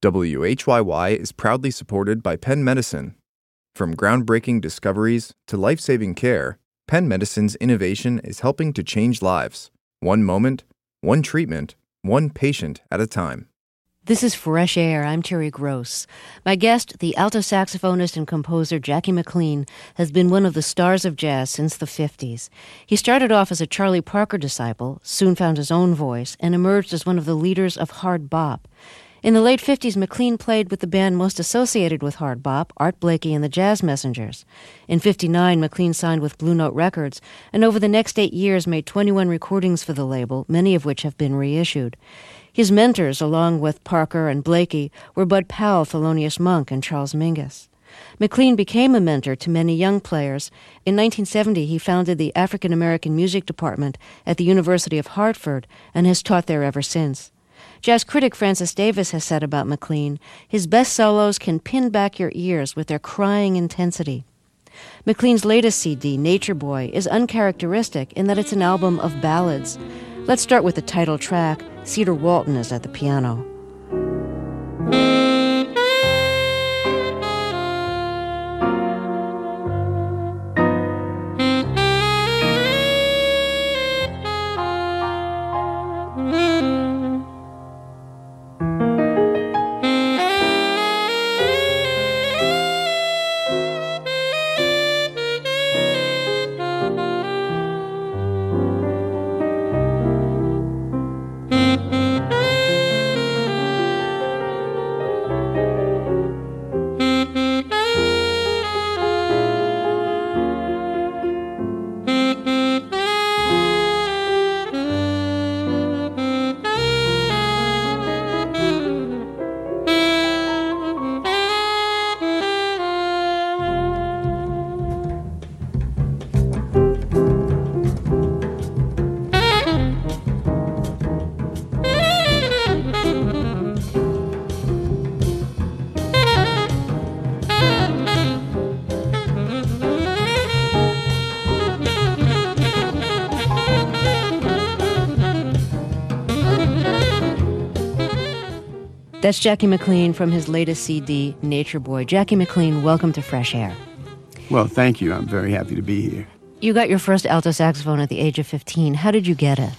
WHYY is proudly supported by Penn Medicine. From groundbreaking discoveries to life-saving care, Penn Medicine's innovation is helping to change lives. One moment, one treatment, one patient at a time. This is Fresh Air. I'm Terry Gross. My guest, the alto saxophonist and composer Jackie McLean, has been one of the stars of jazz since the 50s. He started off as a Charlie Parker disciple, soon found his own voice, and emerged as one of the leaders of hard bop. In the late 50s, McLean played with the band most associated with hard bop, Art Blakey and the Jazz Messengers. In 59, McLean signed with Blue Note Records, and over the next 8 years made 21 recordings for the label, many of which have been reissued. His mentors, along with Parker and Blakey, were Bud Powell, Thelonious Monk, and Charles Mingus. McLean became a mentor to many young players. In 1970, he founded the African American Music Department at the University of Hartford and has taught there ever since. Jazz critic Francis Davis has said about McLean, his best solos can pin back your ears with their crying intensity. McLean's latest CD, Nature Boy, is uncharacteristic in that it's an album of ballads. Let's start with the title track. Cedar Walton is at the piano. That's Jackie McLean from his latest CD, Nature Boy. Jackie McLean, welcome to Fresh Air. Well, thank you. I'm very happy to be here. You got your first alto saxophone at the age of 15. How did you get it?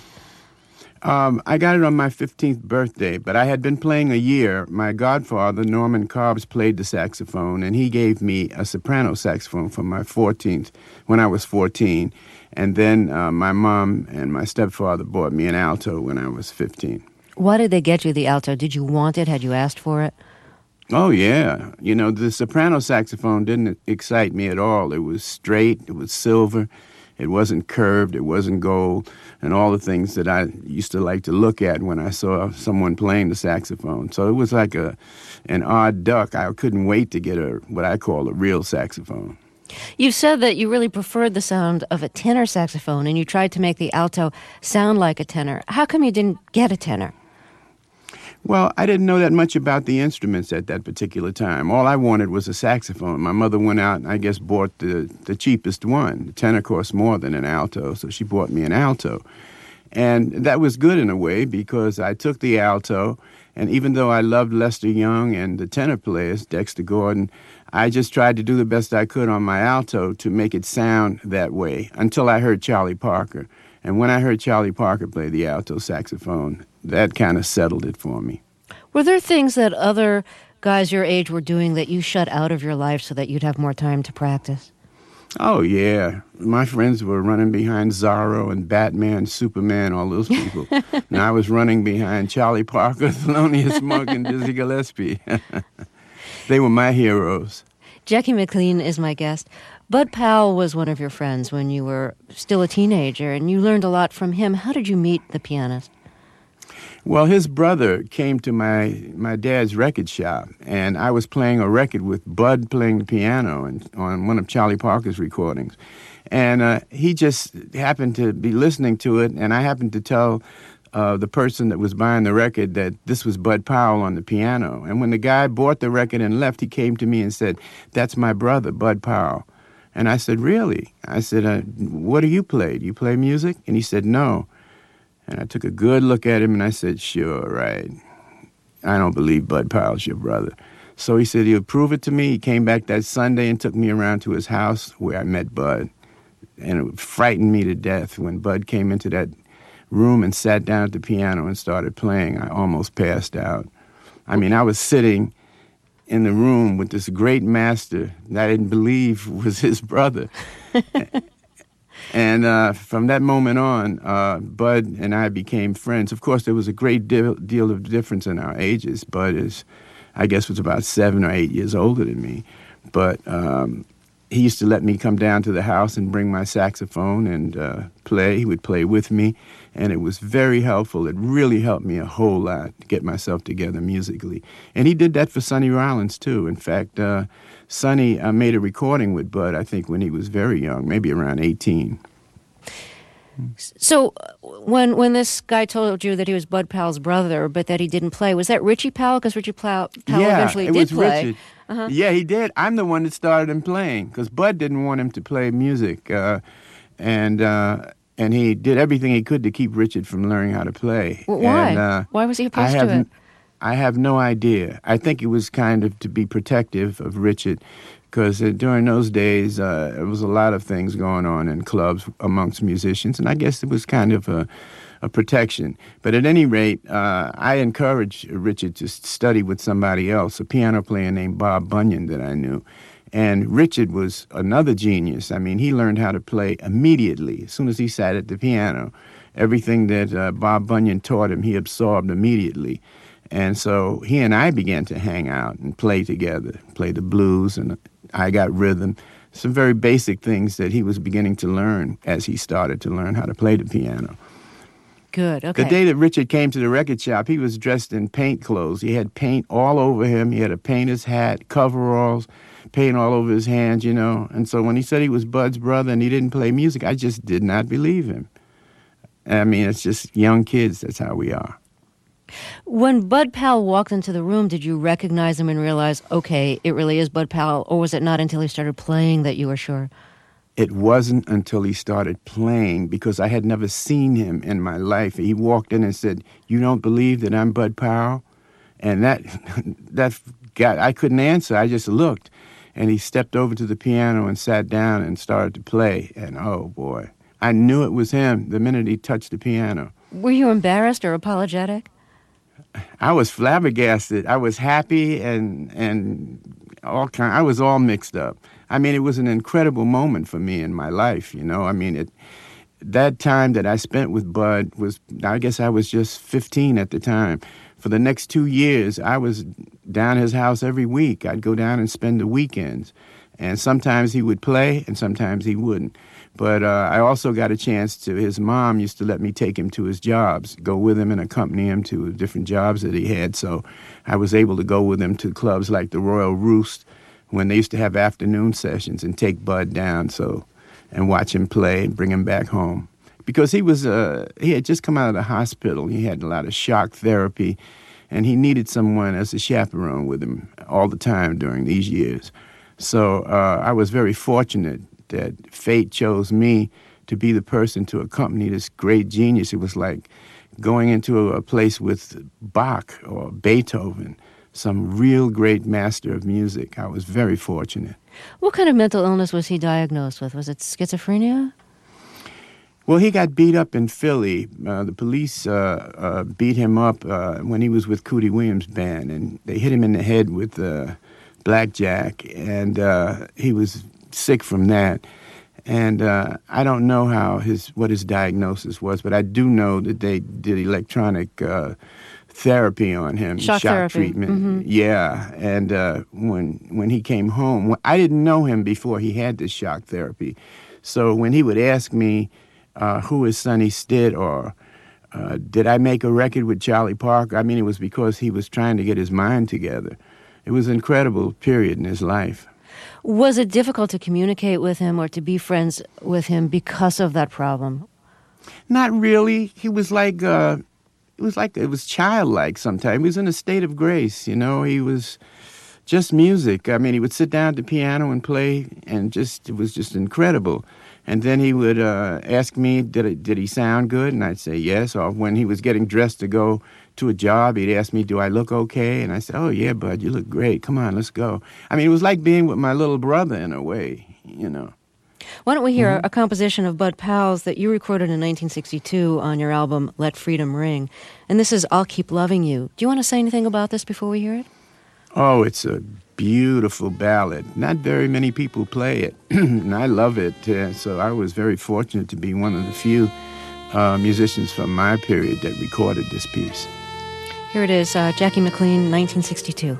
I got it on my 15th birthday, but I had been playing a year. My godfather, Norman Cobbs, played the saxophone, and he gave me a soprano saxophone for my 14th, when I was 14. And then my mom and my stepfather bought me an alto when I was 15. Why did they get you the alto? Did you want it? Had you asked for it? Oh, yeah. You know, the soprano saxophone didn't excite me at all. It was straight, it was silver, it wasn't curved, it wasn't gold, and all the things that I used to like to look at when I saw someone playing the saxophone. So it was like an odd duck. I couldn't wait to get what I call a real saxophone. You said that you really preferred the sound of a tenor saxophone, and you tried to make the alto sound like a tenor. How come you didn't get a tenor? Well, I didn't know that much about the instruments at that particular time. All I wanted was a saxophone. My mother went out and I guess bought the cheapest one. The tenor cost more than an alto, so she bought me an alto. And that was good in a way because I took the alto, and even though I loved Lester Young and the tenor players, Dexter Gordon, I just tried to do the best I could on my alto to make it sound that way until I heard Charlie Parker. And when I heard Charlie Parker play the alto saxophone, that kind of settled it for me. Were there things that other guys your age were doing that you shut out of your life so that you'd have more time to practice? Oh, yeah. My friends were running behind Zorro and Batman, Superman, all those people. And I was running behind Charlie Parker, Thelonious Monk, and Dizzy Gillespie. They were my heroes. Jackie McLean is my guest. Bud Powell was one of your friends when you were still a teenager, and you learned a lot from him. How did you meet the pianist? Well, his brother came to my dad's record shop, and I was playing a record with Bud playing the piano on one of Charlie Parker's recordings. And he just happened to be listening to it, and I happened to tell the person that was buying the record that this was Bud Powell on the piano. And when the guy bought the record and left, he came to me and said, "That's my brother, Bud Powell." And I said, "Really?" I said, "What do you play? Do you play music?" And he said, "No." And I took a good look at him and I said, "Sure, right." I don't believe Bud Powell's your brother. So he said he'll prove it to me. He came back that Sunday and took me around to his house where I met Bud. And it frightened me to death when Bud came into that room and sat down at the piano and started playing. I almost passed out. I mean, I was sitting in the room with this great master that I didn't believe was his brother. And from that moment on, Bud and I became friends. Of course, there was a great deal of difference in our ages. Bud I guess, was about 7 or 8 years older than me. But he used to let me come down to the house and bring my saxophone and play. He would play with me, and it was very helpful. It really helped me a whole lot to get myself together musically. And he did that for Sonny Rollins, too. In fact, Sonny made a recording with Bud, I think, when he was very young, maybe around 18. So when this guy told you that he was Bud Powell's brother, but that he didn't play, was that Richie Powell? Because Richie Powell eventually did play. Richard. Yeah, he did. I'm the one that started him playing because Bud didn't want him to play music, and he did everything he could to keep Richard from learning how to play. Well, why? And, why was he opposed to it? I have no idea. I think it was kind of to be protective of Richard. Because during those days, there was a lot of things going on in clubs amongst musicians, and I guess it was kind of a protection. But at any rate, I encouraged Richard to study with somebody else, a piano player named Bob Bunyan that I knew. And Richard was another genius. I mean, he learned how to play immediately. As soon as he sat at the piano, everything that Bob Bunyan taught him, he absorbed immediately. And so he and I began to hang out and play together, play the blues, and I got rhythm, some very basic things that he was beginning to learn as he started to learn how to play the piano. Good, okay. The day that Richard came to the record shop, he was dressed in paint clothes. He had paint all over him. He had a painter's hat, coveralls, paint all over his hands, you know. And so when he said he was Bud's brother and he didn't play music, I just did not believe him. I mean, it's just young kids. That's how we are. When Bud Powell walked into the room, did you recognize him and realize, okay, it really is Bud Powell, or was it not until he started playing that you were sure? It wasn't until he started playing, because I had never seen him in my life. He walked in and said, "You don't believe that I'm Bud Powell?" And that I couldn't answer. I just looked. And he stepped over to the piano and sat down and started to play. And oh, boy, I knew it was him the minute he touched the piano. Were you embarrassed or apologetic? I was flabbergasted. I was happy and I was all mixed up. I mean, it was an incredible moment for me in my life, you know. I mean, that time that I spent with Bud was, I guess I was just 15 at the time. For the next 2 years, I was down at his house every week. I'd go down and spend the weekends. And sometimes he would play and sometimes he wouldn't. But I also got a chance to, his mom used to let me take him to his jobs, go with him and accompany him to different jobs that he had. So I was able to go with him to clubs like the Royal Roost when they used to have afternoon sessions and take Bud down and watch him play and bring him back home. Because he had just come out of the hospital. He had a lot of shock therapy, and he needed someone as a chaperone with him all the time during these years. So I was very fortunate that fate chose me to be the person to accompany this great genius. It was like going into a place with Bach or Beethoven, some real great master of music. I was very fortunate. What kind of mental illness was he diagnosed with? Was it schizophrenia? Well, he got beat up in Philly. The police beat him up when he was with Cootie Williams' band, and they hit him in the head with blackjack, and he was sick from that. And I don't know what his diagnosis was, but I do know that they did electronic therapy on him, shock therapy. Treatment. Mm-hmm. Yeah, and when he came home, I didn't know him before he had this shock therapy. So when he would ask me, who is Sonny Stitt, or did I make a record with Charlie Parker, I mean, it was because he was trying to get his mind together. It was an incredible period in his life. Was it difficult to communicate with him or to be friends with him because of that problem? Not really. He was like, it was childlike sometimes. He was in a state of grace, you know. He was just music. I mean, he would sit down at the piano and play, and it was just incredible. And then he would ask me, did he sound good? And I'd say yes. Or when he was getting dressed to go to a job, he'd ask me, do I look okay? And I said, oh, yeah, bud, you look great. Come on, let's go. I mean, it was like being with my little brother in a way, you know. Why don't we hear a composition of Bud Powell's that you recorded in 1962 on your album Let Freedom Ring? And this is I'll Keep Loving You. Do you want to say anything about this before we hear it? Oh, it's a beautiful ballad. Not very many people play it, and I love it. So I was very fortunate to be one of the few musicians from my period that recorded this piece. Here it is, Jackie McLean, 1962.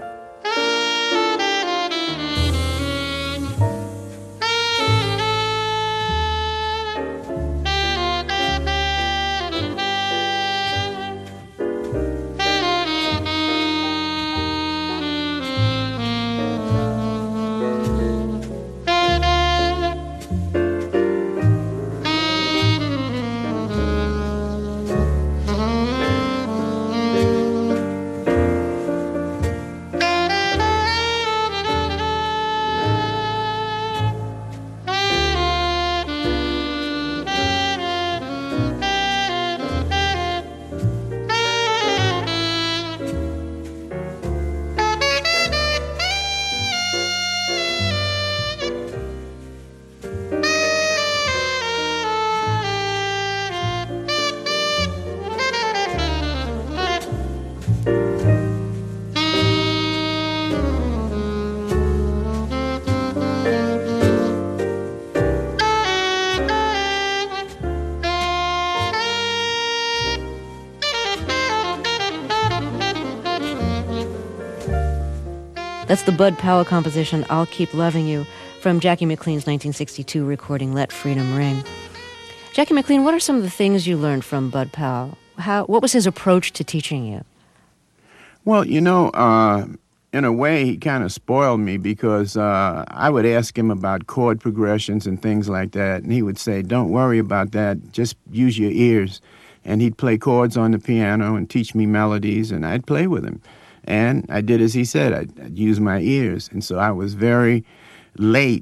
That's the Bud Powell composition, I'll Keep Loving You, from Jackie McLean's 1962 recording, Let Freedom Ring. Jackie McLean, what are some of the things you learned from Bud Powell? What was his approach to teaching you? Well, you know, in a way, he kind of spoiled me because I would ask him about chord progressions and things like that, and he would say, don't worry about that, just use your ears. And he'd play chords on the piano and teach me melodies, and I'd play with him. And I did as he said. I'd use my ears. And so I was very late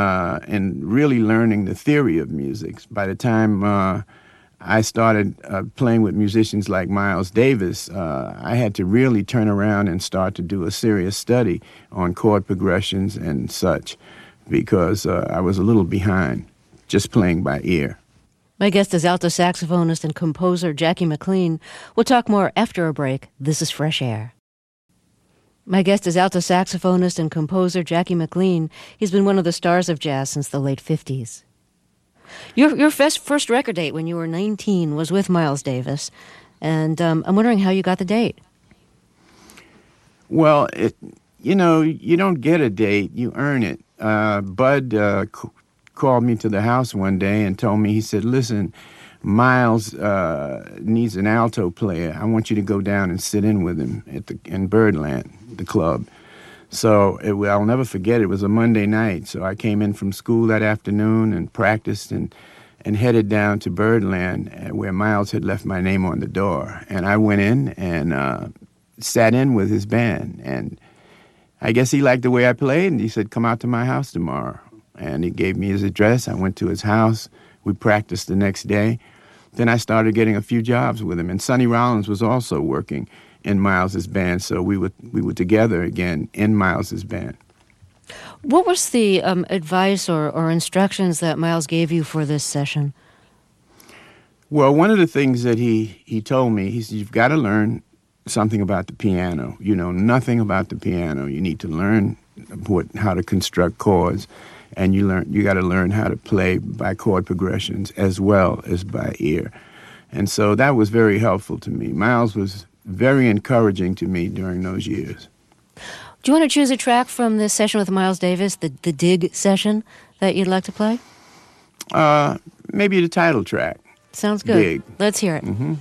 in really learning the theory of music. By the time I started playing with musicians like Miles Davis, I had to really turn around and start to do a serious study on chord progressions and such because I was a little behind just playing by ear. My guest is alto saxophonist and composer Jackie McLean. We'll talk more after a break. This is Fresh Air. My guest is alto saxophonist and composer Jackie McLean. He's been one of the stars of jazz since the late 50s. Your first record date when you were 19 was with Miles Davis, and I'm wondering how you got the date. Well, you don't get a date, you earn it. Bud called me to the house one day and told me, he said, listen, Miles needs an alto player. I want you to go down and sit in with him in Birdland, the club. So I'll never forget, it was a Monday night. So I came in from school that afternoon and practiced and headed down to Birdland where Miles had left my name on the door. And I went in and sat in with his band. And I guess he liked the way I played, and he said, come out to my house tomorrow. And he gave me his address. I went to his house. We practiced the next day. Then I started getting a few jobs with him. And Sonny Rollins was also working in Miles's band, so we were together again in Miles's band. What was the advice or instructions that Miles gave you for this session? Well, one of the things that he told me, he said, you've got to learn something about the piano. You know nothing about the piano. You need to learn how to construct chords, and you got to learn how to play by chord progressions as well as by ear. And so that was very helpful to me. Miles was very encouraging to me during those years. Do you want to choose a track from this session with Miles Davis, the Dig session, that you'd like to play? Maybe the title track. Sounds good. Dig. Let's hear it. Mm-hmm.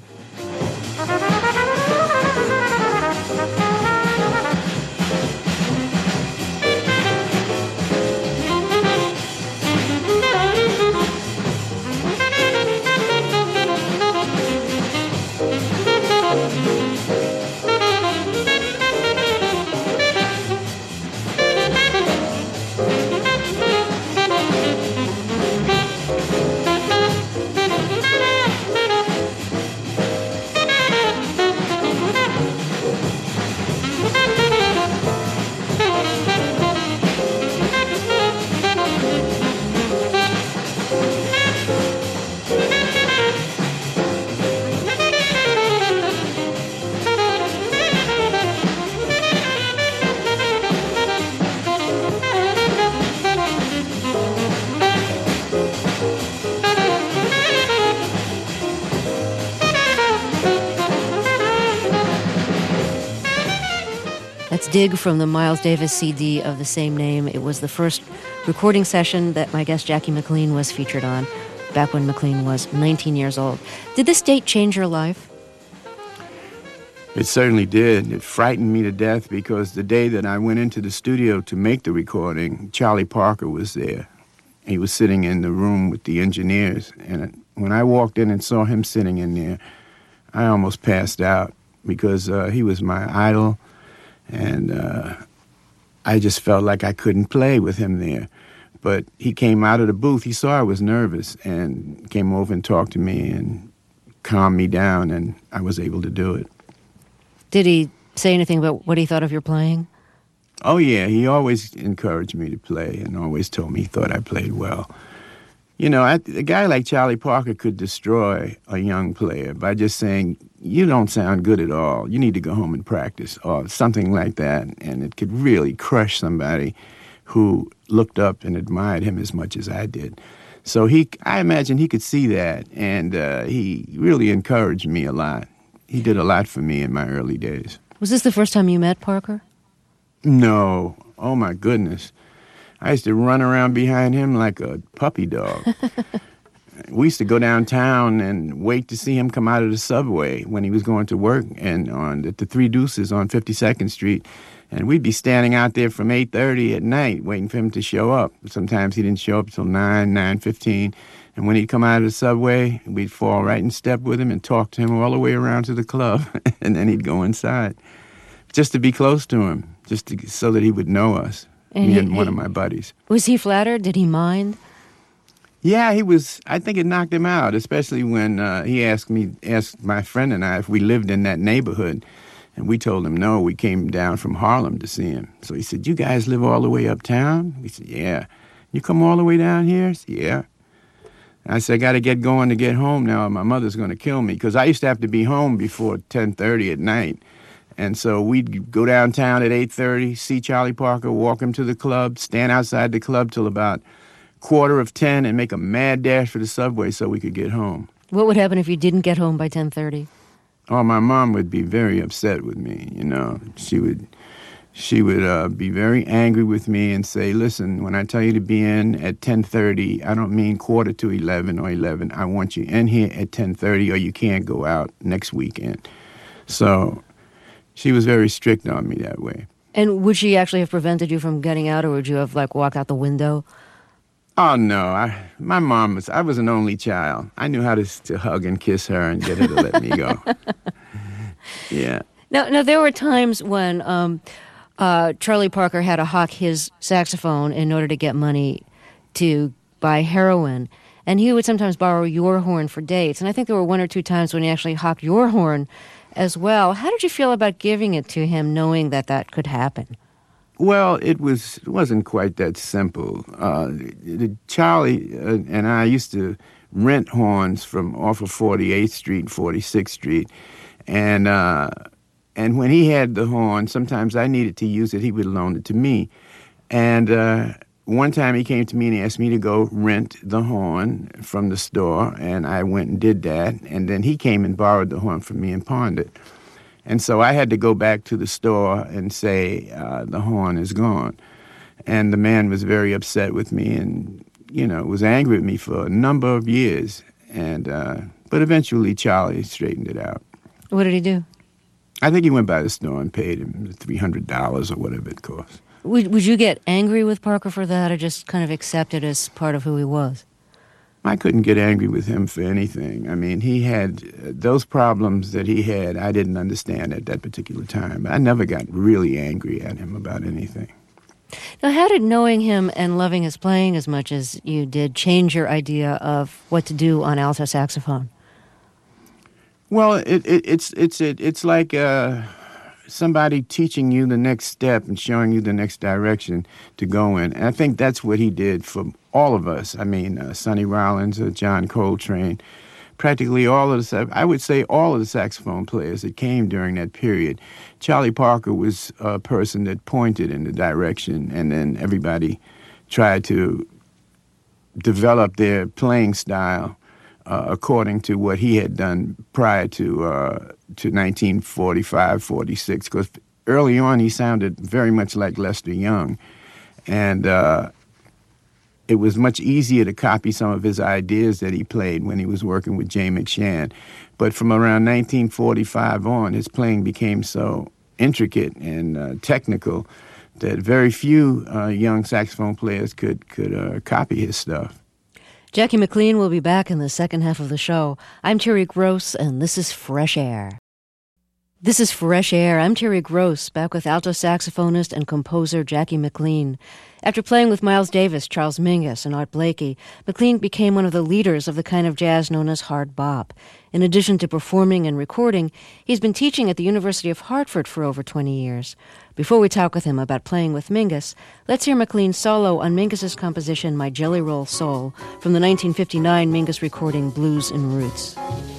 That's Dig from the Miles Davis CD of the same name. It was the first recording session that my guest Jackie McLean was featured on, back when McLean was 19 years old. Did this date change your life? It certainly did. It frightened me to death because the day that I went into the studio to make the recording, Charlie Parker was there. He was sitting in the room with the engineers, and when I walked in and saw him sitting in there, I almost passed out because he was my idol. And I just felt like I couldn't play with him there. But he came out of the booth. He saw I was nervous and came over and talked to me and calmed me down, and I was able to do it. Did he say anything about what he thought of your playing? Oh, yeah. He always encouraged me to play and always told me he thought I played well. You know, a guy like Charlie Parker could destroy a young player by just saying, you don't sound good at all. You need to go home and practice, or something like that. And it could really crush somebody who looked up and admired him as much as I did. So I imagine he could see that, and he really encouraged me a lot. He did a lot for me in my early days. Was this the first time you met Parker? No. Oh, my goodness. I used to run around behind him like a puppy dog. We used to go downtown and wait to see him come out of the subway when he was going to work and at the Three Deuces on 52nd Street. And we'd be standing out there from 8:30 at night waiting for him to show up. Sometimes he didn't show up till 9:15. And when he'd come out of the subway, we'd fall right in step with him and talk to him all the way around to the club. And then he'd go inside just to be close to him, so that he would know us. Me and one of my buddies. Was he flattered? Did he mind? Yeah, he was. I think it knocked him out, especially when he asked my friend and I if we lived in that neighborhood. And we told him no, we came down from Harlem to see him. So he said, you guys live all the way uptown? We said, yeah. You come all the way down here? Said, yeah. And I said, I got to get going to get home now, or my mother's going to kill me. Because I used to have to be home before 10:30 at night. And so we'd go downtown at 8:30, see Charlie Parker, walk him to the club, stand outside the club till about 9:45, and make a mad dash for the subway so we could get home. What would happen if you didn't get home by 10:30? Oh, my mom would be very upset with me, you know. She would be very angry with me and say, listen, when I tell you to be in at 10:30, I don't mean 10:45 or 11. I want you in here at 10:30 or you can't go out next weekend. So she was very strict on me that way. And would she actually have prevented you from getting out, or would you have, walked out the window? Oh, no. I was an only child. I knew how to hug and kiss her and get her to let me go. Yeah. Now, there were times when Charlie Parker had to hawk his saxophone in order to get money to buy heroin. And he would sometimes borrow your horn for dates. And I think there were one or two times when he actually hawked your horn as well. How did you feel about giving it to him, knowing that could happen? Well, it wasn't quite that simple. Charlie and I used to rent horns from off of 48th Street, 46th Street, and when he had the horn, sometimes I needed to use it. He would loan it to me, and one time he came to me and he asked me to go rent the horn from the store, and I went and did that, and then he came and borrowed the horn from me and pawned it. And so I had to go back to the store and say, the horn is gone. And the man was very upset with me and, was angry with me for a number of years. But eventually Charlie straightened it out. What did he do? I think he went by the store and paid him $300 or whatever it cost. Would you get angry with Parker for that, or just kind of accept it as part of who he was? I couldn't get angry with him for anything. I mean, he had those problems that he had, I didn't understand at that particular time. I never got really angry at him about anything. Now, how did knowing him and loving his playing as much as you did change your idea of what to do on alto saxophone? Well, it's like somebody teaching you the next step and showing you the next direction to go in. And I think that's what he did for all of us. I mean, Sonny Rollins, John Coltrane, practically all of I would say all of the saxophone players that came during that period. Charlie Parker was a person that pointed in the direction, and then everybody tried to develop their playing style according to what he had done prior to 1945, 46, because early on, he sounded very much like Lester Young. And it was much easier to copy some of his ideas that he played when he was working with Jay McShann. But from around 1945 on, his playing became so intricate and technical that very few young saxophone players could copy his stuff. Jackie McLean will be back in the second half of the show. I'm Terry Gross, and this is Fresh Air. This is Fresh Air. I'm Terry Gross, back with alto saxophonist and composer Jackie McLean. After playing with Miles Davis, Charles Mingus, and Art Blakey, McLean became one of the leaders of the kind of jazz known as hard bop. In addition to performing and recording, he's been teaching at the University of Hartford for over 20 years. Before we talk with him about playing with Mingus, let's hear McLean's solo on Mingus's composition My Jelly Roll Soul from the 1959 Mingus recording Blues and Roots.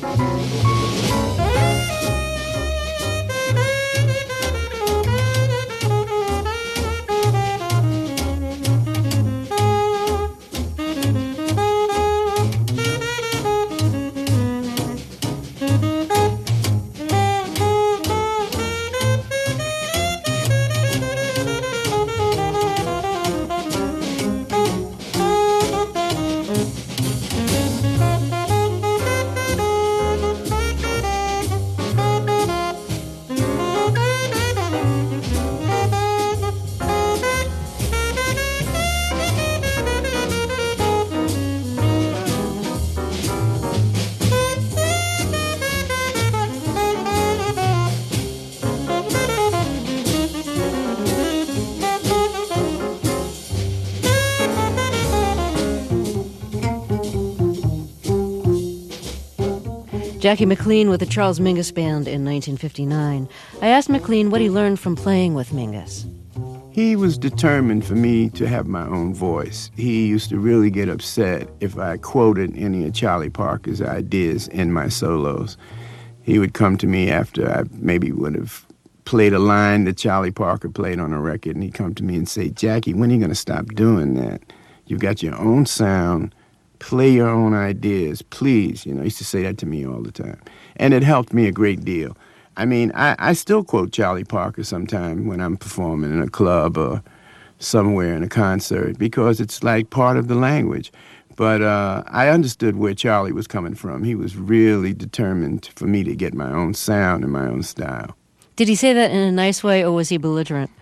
Jackie McLean with the Charles Mingus Band in 1959. I asked McLean what he learned from playing with Mingus. He was determined for me to have my own voice. He used to really get upset if I quoted any of Charlie Parker's ideas in my solos. He would come to me after I maybe would have played a line that Charlie Parker played on a record, and he'd come to me and say, Jackie, when are you going to stop doing that? You've got your own sound. Play your own ideas, please. You know, he used to say that to me all the time. And it helped me a great deal. I mean, I still quote Charlie Parker sometime when I'm performing in a club or somewhere in a concert because it's like part of the language. But I understood where Charlie was coming from. He was really determined for me to get my own sound and my own style. Did he say that in a nice way, or was he belligerent?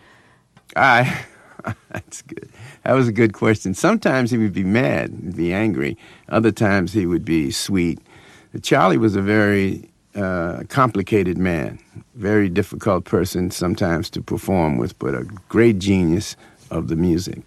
That's good. That was a good question. Sometimes he would be mad and be angry. Other times he would be sweet. Charlie was a very complicated man, very difficult person sometimes to perform with, but a great genius of the music.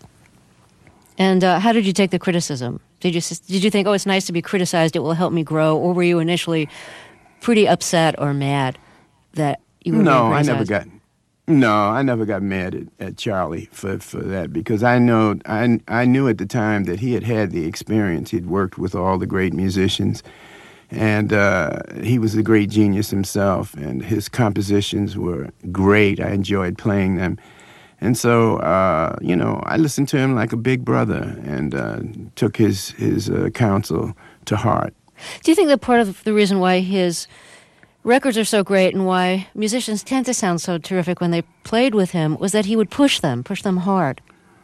And how did you take the criticism? Did you think, oh, it's nice to be criticized, it will help me grow, or were you initially pretty upset or mad that you were being criticized? I never got mad at Charlie for that because I knew at the time that he had the experience. He'd worked with all the great musicians, and he was a great genius himself, and his compositions were great. I enjoyed playing them. And so, I listened to him like a big brother and took his counsel to heart. Do you think that part of the reason why his records are so great and why musicians tend to sound so terrific when they played with him was that he would push them hard?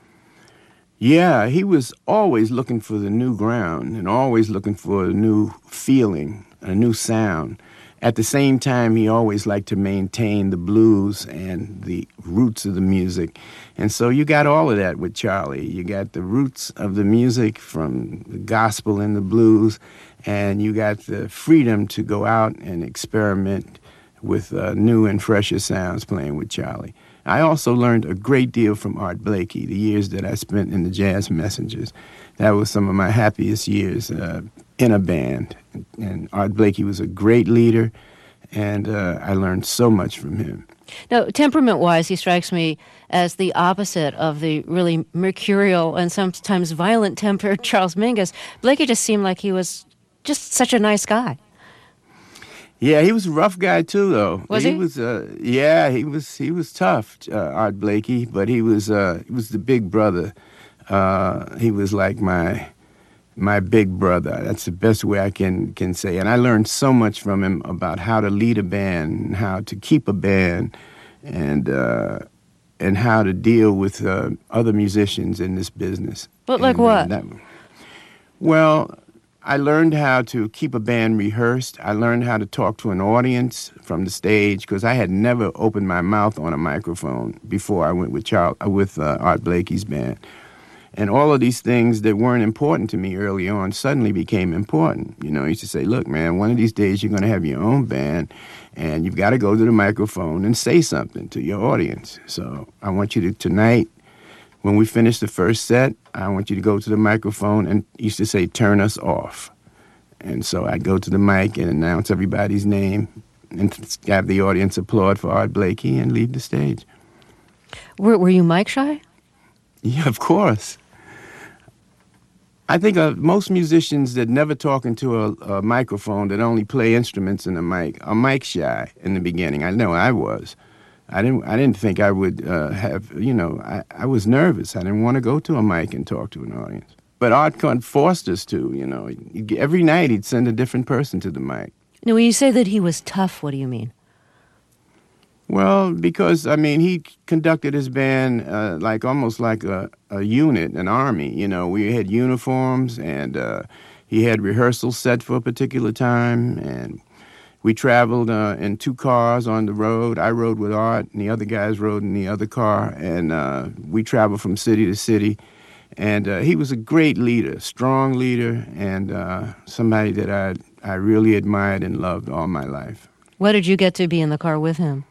Yeah, he was always looking for the new ground and always looking for a new feeling, a new sound. At the same time, he always liked to maintain the blues and the roots of the music. And so you got all of that with Charlie. You got the roots of the music from the gospel and the blues, and you got the freedom to go out and experiment with new and fresher sounds playing with Charlie. I also learned a great deal from Art Blakey, the years that I spent in the Jazz Messengers. That was some of my happiest years in a band. And Art Blakey was a great leader, and I learned so much from him. Now, temperament-wise, he strikes me as the opposite of the really mercurial and sometimes violent-tempered Charles Mingus. Blakey just seemed like he was just such a nice guy. Yeah, he was a rough guy too, though. Was he? He was tough, Art Blakey, but he was the big brother. He was like my big brother. That's the best way I can say. And I learned so much from him about how to lead a band and how to keep a band and how to deal with other musicians in this business. But like what? Well, I learned how to keep a band rehearsed. I learned how to talk to an audience from the stage because I had never opened my mouth on a microphone before I went with Art Blakey's band. And all of these things that weren't important to me early on suddenly became important. You know, I used to say, look, man, one of these days you're going to have your own band, and you've got to go to the microphone and say something to your audience. So I want you to, tonight, when we finish the first set, I want you to go to the microphone and used to say, turn us off. And so I'd go to the mic and announce everybody's name and have the audience applaud for Art Blakey and leave the stage. Were you mic shy? Yeah, of course. I think most musicians that never talk into a microphone, that only play instruments in the mic, are mic shy in the beginning. I know I was. I didn't think I would have, you know, I was nervous. I didn't want to go to a mic and talk to an audience. But Art forced us to, you know. Every night he'd send a different person to the mic. Now, when you say that he was tough, what do you mean? Well, because, I mean, he conducted his band almost like a unit, an army. You know, we had uniforms, and he had rehearsals set for a particular time, and we traveled in 2 cars on the road. I rode with Art, and the other guys rode in the other car, and we traveled from city to city. And he was a great leader, strong leader, and somebody that I really admired and loved all my life. Why did you get to be in the car with him?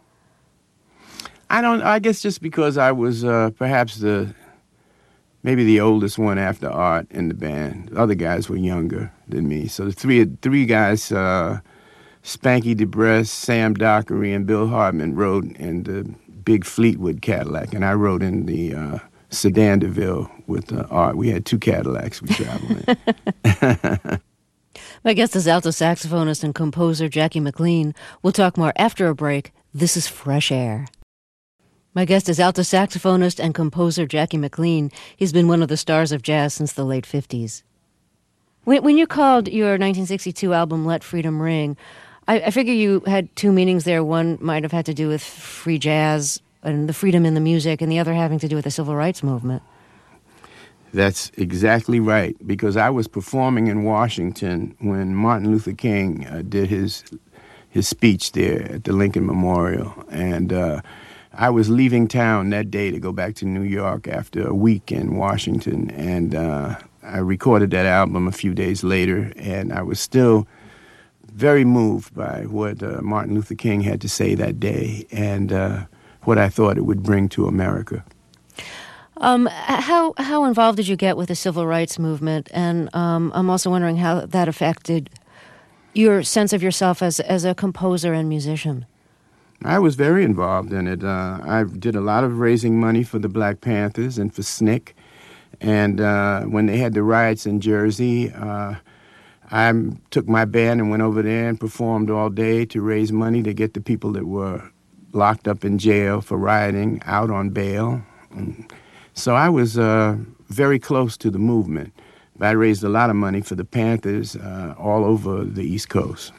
I guess just because I was perhaps maybe the oldest one after Art in the band. The other guys were younger than me. So the three guys, Spanky DeBress, Sam Dockery, and Bill Hartman rode in the big Fleetwood Cadillac, and I rode in the Sedan DeVille with Art. We had 2 Cadillacs we traveled in. My guest is alto saxophonist and composer Jackie McLean. We'll talk more after a break. This is Fresh Air. My guest is alto saxophonist and composer Jackie McLean. He's been one of the stars of jazz since the late 50s. When you called your 1962 album Let Freedom Ring, I figure you had 2 meanings there. One might have had to do with free jazz and the freedom in the music, and the other having to do with the civil rights movement. That's exactly right, because I was performing in Washington when Martin Luther King did his speech there at the Lincoln Memorial, and I was leaving town that day to go back to New York after a week in Washington, and I recorded that album a few days later, and I was still very moved by what Martin Luther King had to say that day and what I thought it would bring to America. How involved did you get with the civil rights movement? And I'm also wondering how that affected your sense of yourself as a composer and musician. I was very involved in it. I did a lot of raising money for the Black Panthers and for SNCC. And when they had the riots in Jersey, I took my band and went over there and performed all day to raise money to get the people that were locked up in jail for rioting out on bail. And so I was very close to the movement. But I raised a lot of money for the Panthers all over the East Coast.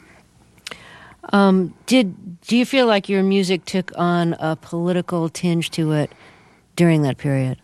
Do you feel like your music took on a political tinge to it during that period?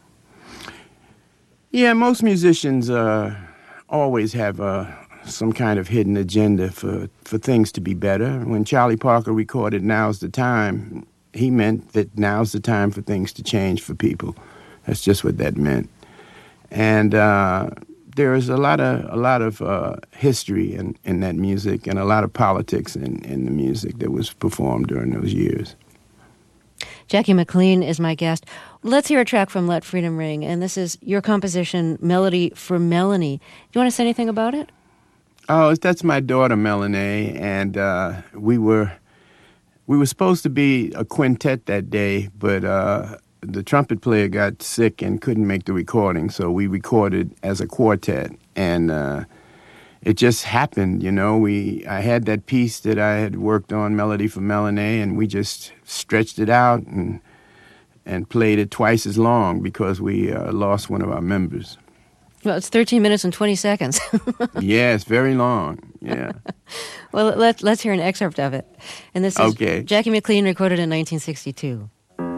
Yeah, most musicians always have some kind of hidden agenda for things to be better. When Charlie Parker recorded Now's the Time, he meant that now's the time for things to change for people. That's just what that meant. And there is a lot of history in that music and a lot of politics in the music that was performed during those years. Jackie McLean is my guest. Let's hear a track from Let Freedom Ring, and this is your composition, Melody for Melanie. Do you want to say anything about it? Oh, that's my daughter, Melanie, and we were supposed to be a quintet that day, but the trumpet player got sick and couldn't make the recording, so we recorded as a quartet, and it just happened, you know. I had that piece that I had worked on, Melody for Melanie, and we just stretched it out and played it twice as long because we lost one of our members. Well, it's 13 minutes and 20 seconds. Yeah, it's very long. Yeah. Well, let's hear an excerpt of it. And this is Jackie McLean, recorded in 1962.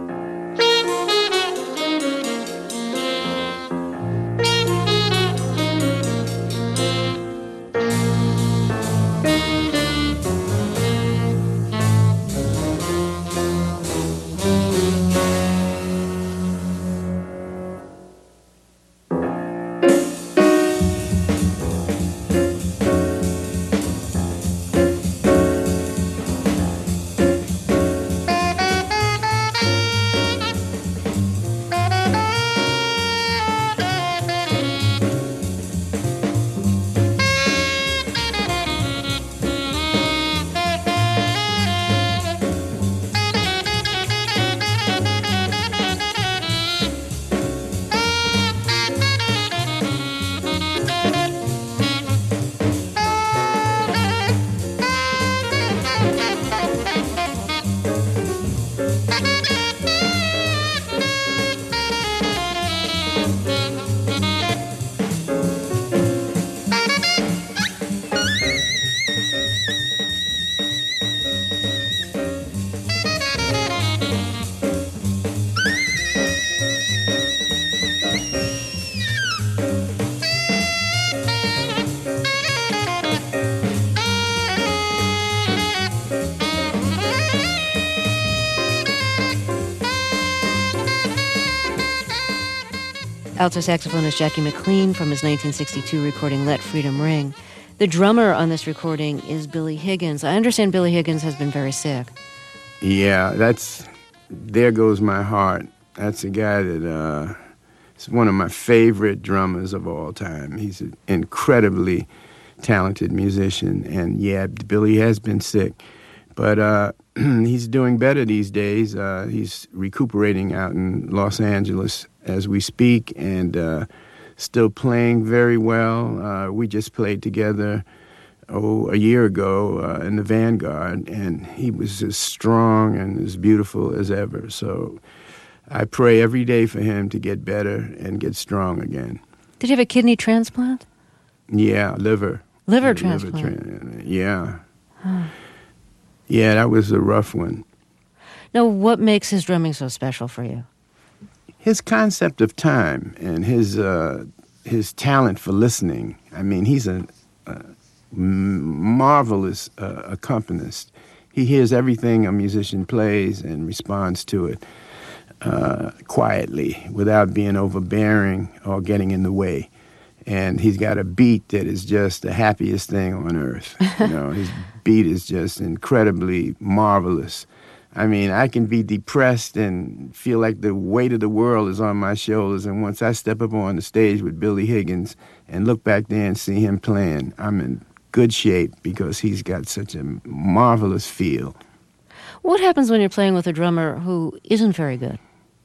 Alto saxophonist Jackie McLean from his 1962 recording Let Freedom Ring. The drummer on this recording is Billy Higgins. I understand Billy Higgins has been very sick. Yeah, there goes my heart. That's a guy that is one of my favorite drummers of all time. He's an incredibly talented musician, and yeah, Billy has been sick. But he's doing better these days. He's recuperating out in Los Angeles as we speak, and still playing very well. We just played together a year ago in the Vanguard, and he was as strong and as beautiful as ever. So I pray every day for him to get better and get strong again. Did he have a kidney transplant? Yeah, liver. Liver transplant? Yeah. Huh. Yeah, that was a rough one. Now, what makes his drumming so special for you? His concept of time and his talent for listening. I mean, he's a marvelous accompanist. He hears everything a musician plays and responds to it quietly without being overbearing or getting in the way. And he's got a beat that is just the happiest thing on earth. You know, his beat is just incredibly marvelous. I mean, I can be depressed and feel like the weight of the world is on my shoulders. And once I step up on the stage with Billy Higgins and look back there and see him playing, I'm in good shape because he's got such a marvelous feel. What happens when you're playing with a drummer who isn't very good?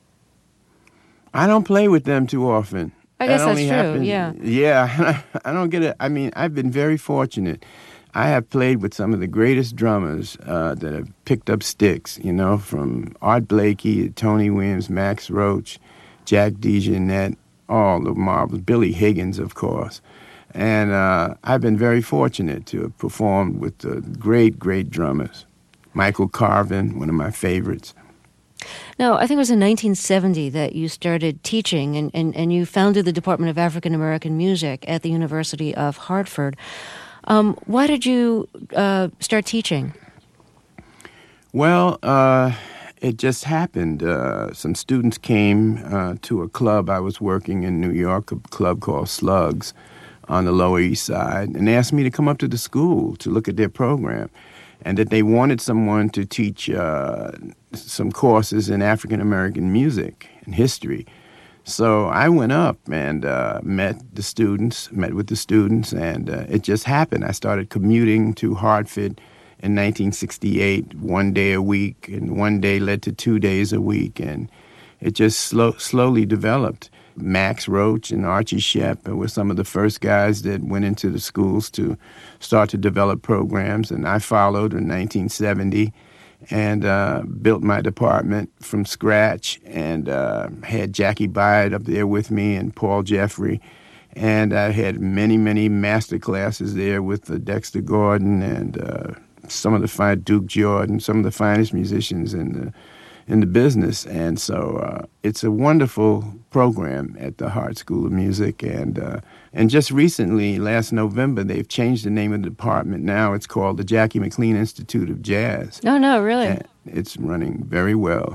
I don't play with them too often. I guess that's true, yeah. Yeah, I don't get it. I mean, I've been very fortunate. I have played with some of the greatest drummers that have picked up sticks, you know, from Art Blakey, Tony Williams, Max Roach, Jack DeJohnette, all the marvels, Billy Higgins, of course. And I've been very fortunate to have performed with the great, great drummers. Michael Carvin, one of my favorites. Now, I think it was in 1970 that you started teaching, and you founded the Department of African American Music at the University of Hartford. Why did you start teaching? Well, it just happened. Some students came to a club I was working in New York, a club called Slugs on the Lower East Side, and they asked me to come up to the school to look at their program, and that they wanted someone to teach some courses in African American music and history. So I went up and met with the students, and it just happened. I started commuting to Hartford in 1968, 1 day a week, and one day led to 2 days a week, and it just slowly developed. Max Roach and Archie Shepp were some of the first guys that went into the schools to start to develop programs, and I followed in 1970 and built my department from scratch, and had Jackie Byard up there with me and Paul Jeffrey, And I had many, many master classes there with Dexter Gordon and some of the fine Duke Jordan, some of the finest musicians in the business. And so it's a wonderful program at the Hart School of Music. And just recently, last November, they've changed the name of the department. Now it's called the Jackie McLean Institute of Jazz. Oh, no, really? And it's running very well.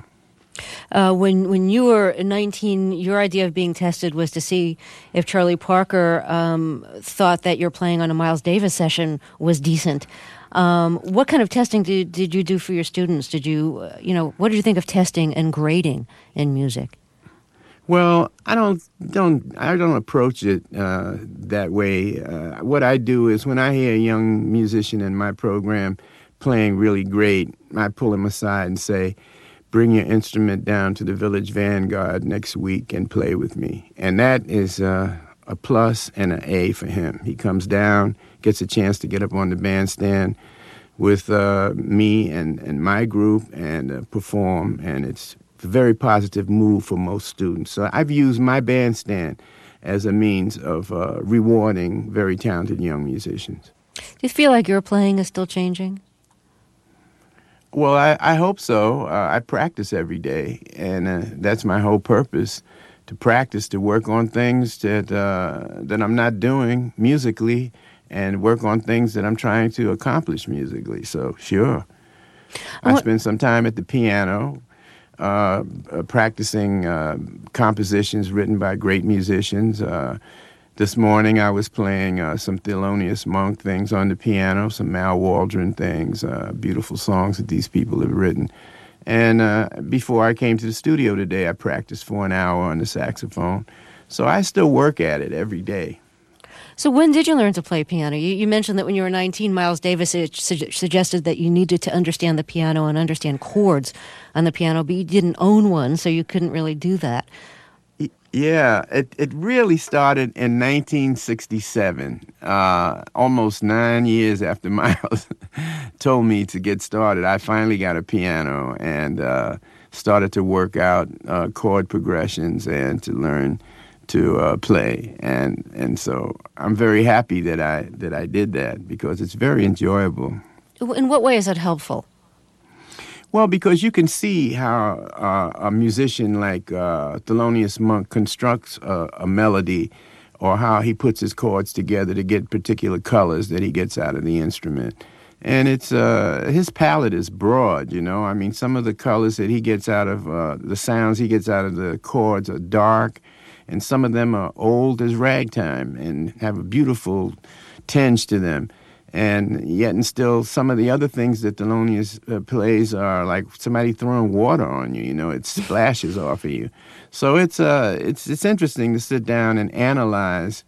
When you were 19, your idea of being tested was to see if Charlie Parker thought that your playing on a Miles Davis session was decent. What kind of testing did you do for your students? Did you, what did you think of testing and grading in music? Well, I don't approach it that way. What I do is when I hear a young musician in my program playing really great, I pull him aside and say, bring your instrument down to the Village Vanguard next week and play with me. And that is a plus and an A for him. He comes down, gets a chance to get up on the bandstand with me and my group and perform, and it's a very positive move for most students. So I've used my bandstand as a means of rewarding very talented young musicians. Do you feel like your playing is still changing? Well, I hope so. I practice every day, and that's my whole purpose, to practice, to work on things that I'm not doing musically and work on things that I'm trying to accomplish musically. So, sure. I spend some time at the piano practicing compositions written by great musicians. This morning I was playing some Thelonious Monk things on the piano, some Mal Waldron things, beautiful songs that these people have written. And before I came to the studio today, I practiced for an hour on the saxophone. So I still work at it every day. So when did you learn to play piano? You mentioned that when you were 19, Miles Davis suggested that you needed to understand the piano and understand chords on the piano, but you didn't own one, so you couldn't really do that. Yeah, it really started in 1967, almost 9 years after Miles told me to get started. I finally got a piano and started to work out chord progressions and to learn to play. And so I'm very happy that I did that because it's very enjoyable. In what way is that helpful? Well, because you can see how a musician like Thelonious Monk constructs a melody, or how he puts his chords together to get particular colors that he gets out of the instrument. And it's his palette is broad, I mean, some of the colors that he gets out of the sounds he gets out of the chords are dark, and some of them are old as ragtime and have a beautiful tinge to them. And yet and still, some of the other things that Thelonious plays are like somebody throwing water on you. It splashes off of you. So it's interesting to sit down and analyze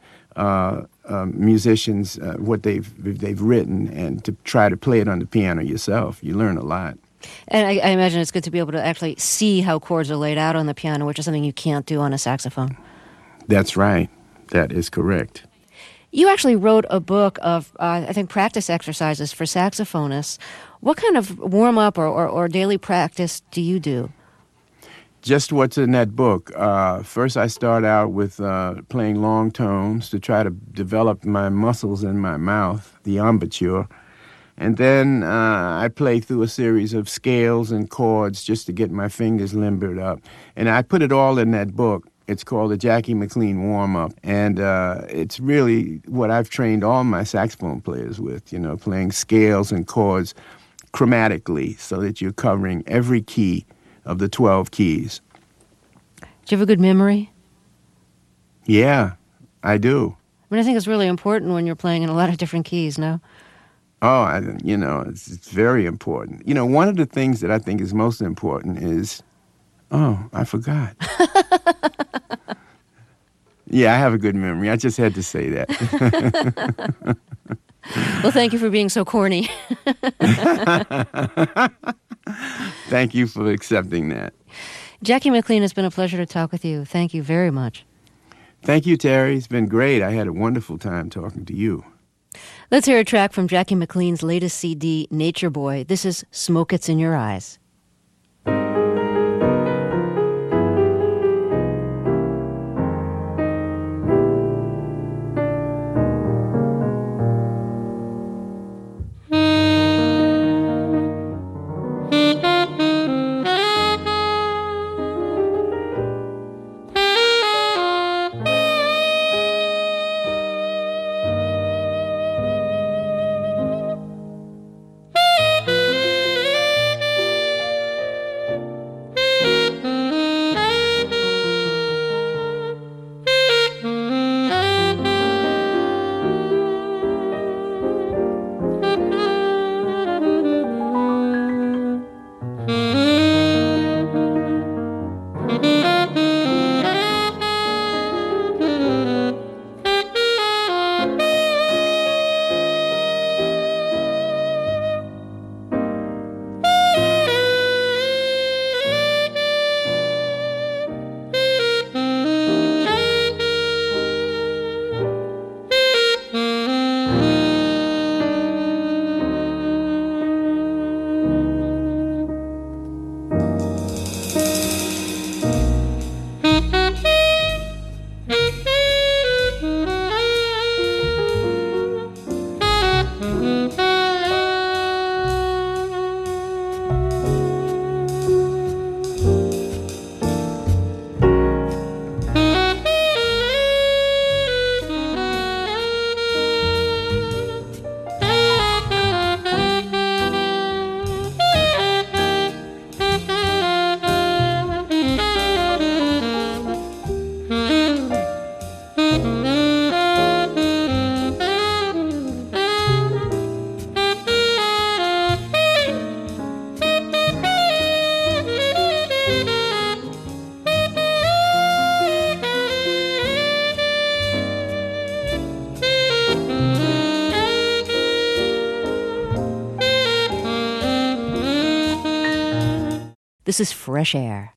musicians, what they've written, and to try to play it on the piano yourself. You learn a lot. And I imagine it's good to be able to actually see how chords are laid out on the piano, which is something you can't do on a saxophone. That's right. That is correct. You actually wrote a book of, I think, practice exercises for saxophonists. What kind of warm-up or daily practice do you do? Just what's in that book. First, I start out with playing long tones to try to develop my muscles in my mouth, the embouchure. And then I play through a series of scales and chords just to get my fingers limbered up. And I put it all in that book. It's called the Jackie McLean Warm-Up, and it's really what I've trained all my saxophone players with, playing scales and chords chromatically so that you're covering every key of the 12 keys. Do you have a good memory? Yeah, I do. I mean, I think it's really important when you're playing in a lot of different keys, no? Oh, it's very important. One of the things that I think is most important is, I forgot. Yeah, I have a good memory. I just had to say that. Well, thank you for being so corny. Thank you for accepting that. Jackie McLean, it's been a pleasure to talk with you. Thank you very much. Thank you, Terry. It's been great. I had a wonderful time talking to you. Let's hear a track from Jackie McLean's latest CD, Nature Boy. This is Smoke It's in Your Eyes. This is Fresh Air.